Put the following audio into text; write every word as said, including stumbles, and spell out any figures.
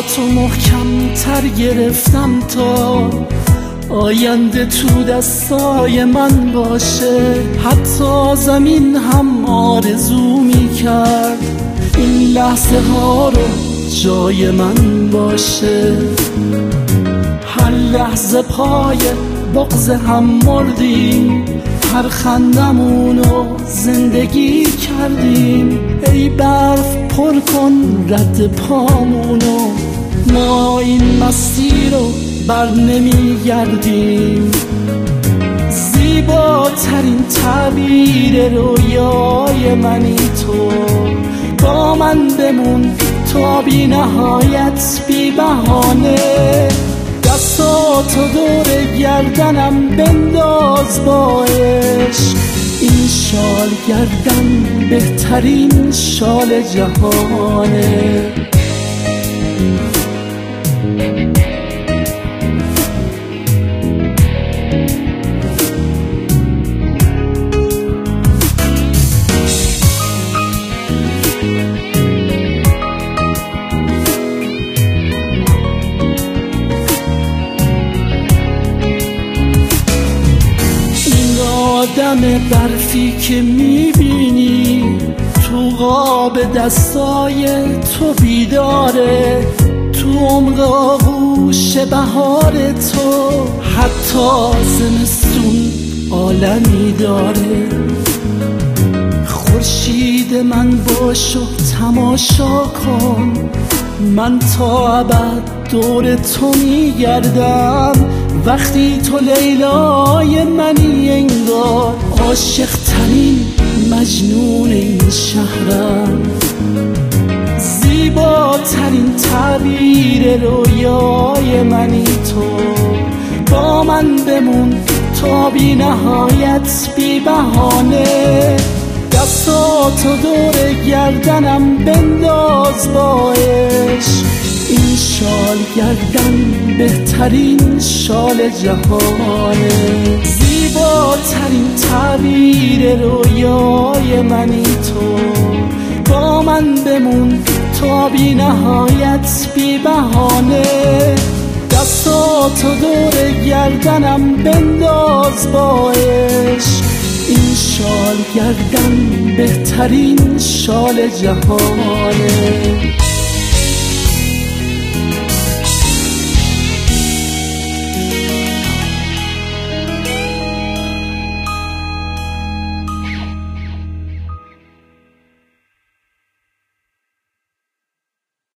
تو محکم تر گرفتم تا آینده تو دستای من باشه. حتی زمین هم آرزو میکرد این لحظه ها رو جای من باشه. هر لحظه پای بغض هم مردیم، هر خندمونو زندگی کردیم. ای برف پر کن رد پامونو، ما این مسیر رو بر نمیگردیم. زیباترین تعبیر رویای منی تو، با من بمون تا بی نهایت بی بهانه. دستاتو دور گردنم بنداز با عشق، این شال گردن بهترین شال جهانه. آدم برفی که میبینی تو قاب دستای تو بیداره، تو عمق آغوش بهار تو حتی زمستون عالمی داره. خورشید من باش و تماشا کن، من تا ابد دور تو میگردم. وقتی تو لیلای منی انگار عاشق ترین مجنون این شهرم. زیباترین تعبیر رویای منی تو، با من بمون تا بی نهایت بی بهانه. دستاتو دور گردنم بنداز با عشق، این شال گردن بهترین شال جهانه. زیباترین تعبیر رویای منی تو، با من بمون تا بی نهایت بی بهانه. دستاتو دور گردنم بنداز با عشق، این شال گردن بهترین شال جهانه.